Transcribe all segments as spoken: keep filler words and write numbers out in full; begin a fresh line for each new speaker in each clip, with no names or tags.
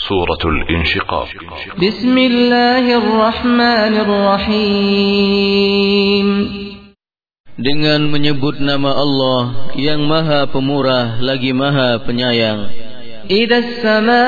Suratul Insyiqaq.
Bismillahirrahmanirrahim. Dengan menyebut nama Allah yang Maha Pemurah lagi Maha Penyayang. Idzas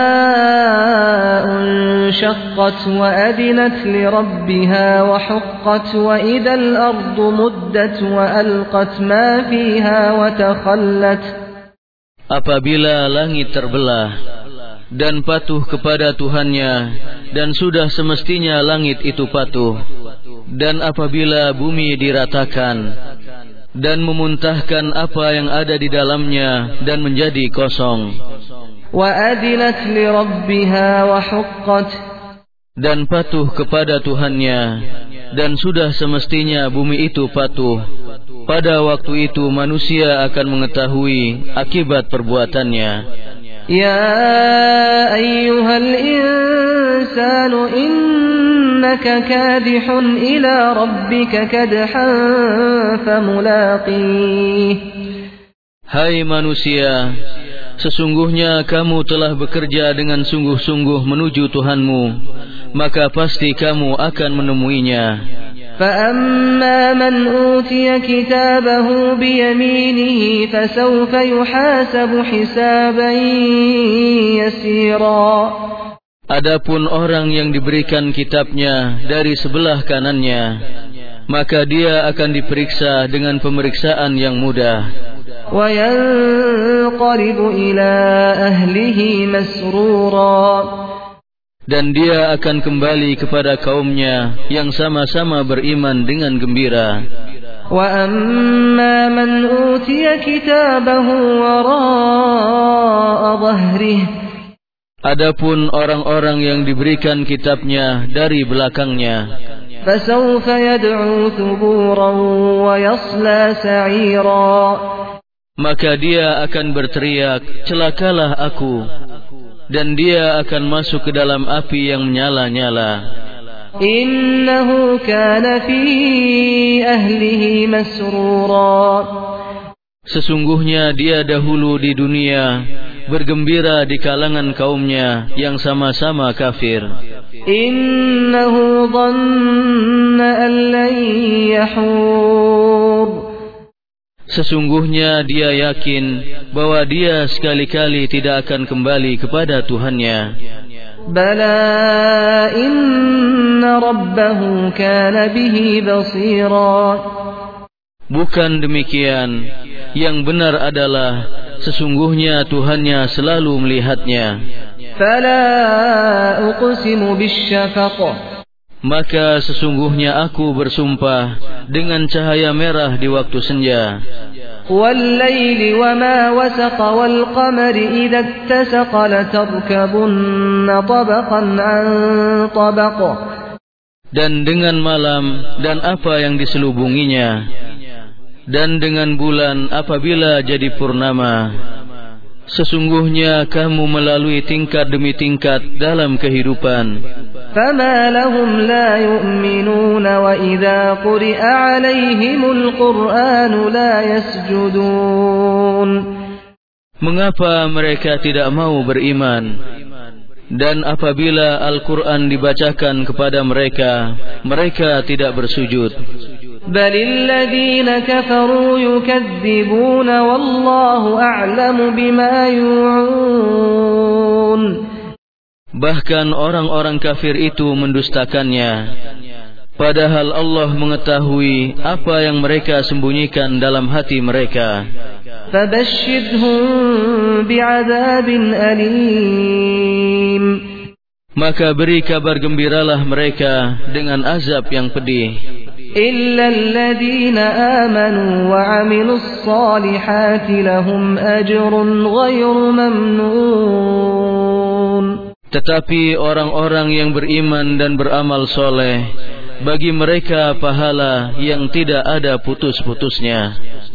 samaa'u syaqqat wa adinat li rabbiha wa huqqat wa idzal ardu muddat wa alqat ma fiha wa takhallat. Apabila langit terbelah dan patuh kepada Tuhannya, dan sudah semestinya langit itu patuh. Dan apabila bumi diratakan dan memuntahkan apa yang ada di dalamnya dan menjadi kosong. Wa adinat li rabbiha wa huqqat. Dan patuh kepada Tuhannya, dan sudah semestinya bumi itu patuh. Pada waktu itu manusia akan mengetahui akibat perbuatannya. Ya ayyuhal insanu innaka kadihun ila rabbika kadhan famulaqih. Hai manusia, sesungguhnya kamu telah bekerja dengan sungguh-sungguh menuju Tuhanmu, maka pasti kamu akan menemuinya. فَأَمَّا مَنْ أُوتِيَ كِتَابَهُ بِيَمِينِهِ فَسَوْفَ يُحَاسَبُ حِسَابًا يَسِيرًا. Adapun orang yang diberikan kitabnya dari sebelah kanannya, maka dia akan diperiksa dengan pemeriksaan yang mudah. وَيَنْقَلِبُ إِلَى أَهْلِهِ مَسْرُورًا. Dan dia akan kembali kepada kaumnya yang sama-sama beriman dengan gembira. Wa amma man utiya kitabahu wara'a dhahrihi. Adapun orang-orang yang diberikan kitabnya dari belakangnya, fasawfa yad'u thuburan wa yasla sa'ira. Maka dia akan berteriak, celakalah aku, dan dia akan masuk ke dalam api yang menyala-nyala. Innahu kana fi ahlihi masrura. Sesungguhnya dia dahulu di dunia bergembira di kalangan kaumnya yang sama-sama kafir. Innahu dhanna an lan yahur. Sesungguhnya dia yakin bahwa dia sekali-kali tidak akan kembali kepada Tuhannya. Bala inna rabbahu kana bihi basira. Bukan demikian, yang benar adalah sesungguhnya Tuhannya selalu melihatnya. Fala uqsimu bisyafaq. Maka sesungguhnya aku bersumpah dengan cahaya merah di waktu senja. Wal-laili wama wasaqa wal-qamari idza ittasaqa latarkabunna tabaqan 'an tabaq. Dan dengan malam dan apa yang diselubunginya, dan dengan bulan apabila jadi purnama. Sesungguhnya kamu melalui tingkat demi tingkat dalam kehidupan. فَمَا لَهُمْ لَا يُؤْمِنُونَ وَإِذَا قُرِئَ عَلَيْهِمُ الْقُرْآنُ لَا يَسْجُدُونَ. Mengapa mereka tidak mau beriman? Dan apabila Al-Quran dibacakan kepada mereka, mereka tidak bersujud. بَلِ الَّذِينَ كَفَرُوا يُكَذِّبُونَ وَاللَّهُ أَعْلَمُ بِمَا يُوعُونَ. Bahkan orang-orang kafir itu mendustakannya, padahal Allah mengetahui apa yang mereka sembunyikan dalam hati mereka. Fabashshirhum bi'adzabin alim. Maka beri kabar gembiralah mereka dengan azab yang pedih. Illa alladhina amanu wa 'amilus salihati lahum ajrun ghairu mamnun. Tetapi orang-orang yang beriman dan beramal soleh, bagi mereka pahala yang tidak ada putus-putusnya.